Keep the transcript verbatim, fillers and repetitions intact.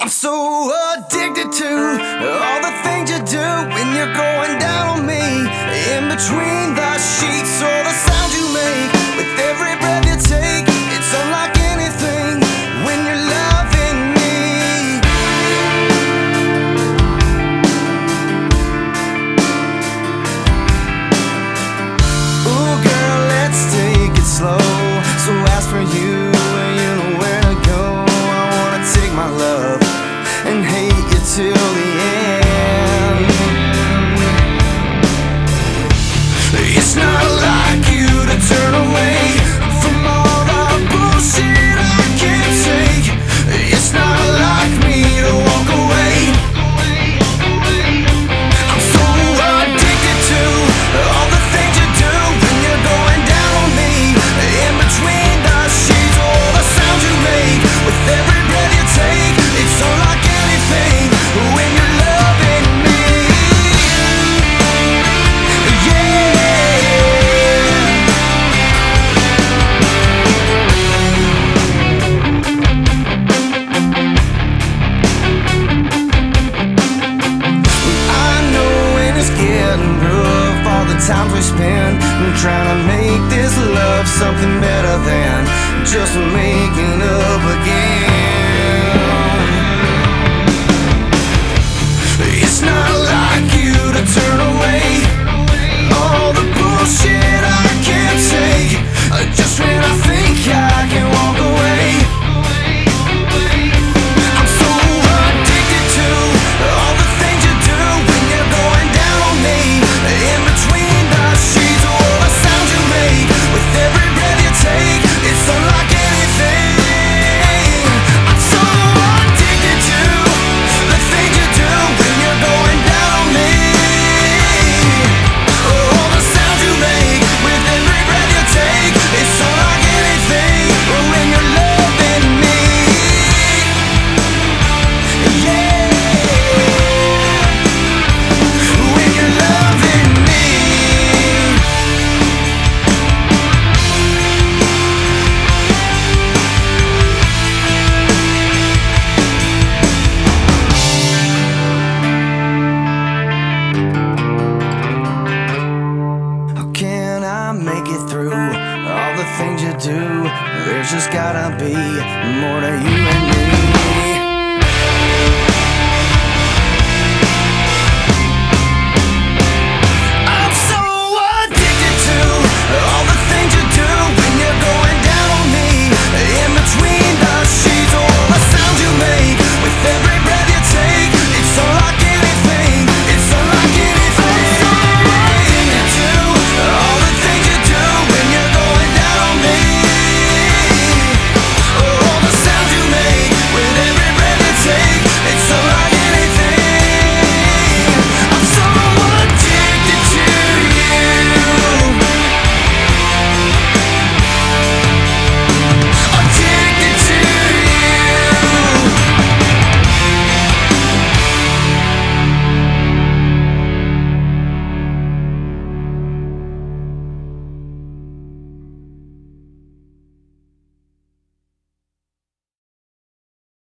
I'm so addicted to all the things you do when you're going down on me. In between the sheets, all the sounds you make with every breath you take. It's unlike anything when you're loving me. Ooh, girl, let's take it slow. So ask for you, and you know where to go. I wanna take my love and hate you till the end. It's not like you to turn away from all the bullshit I can't take. It's not like me to walk away. I'm so addicted to all the things you do when you're going down on me. In between the sheets, all the sounds you make with every breath you take. It's unlike anything when you're loving me. Times we spend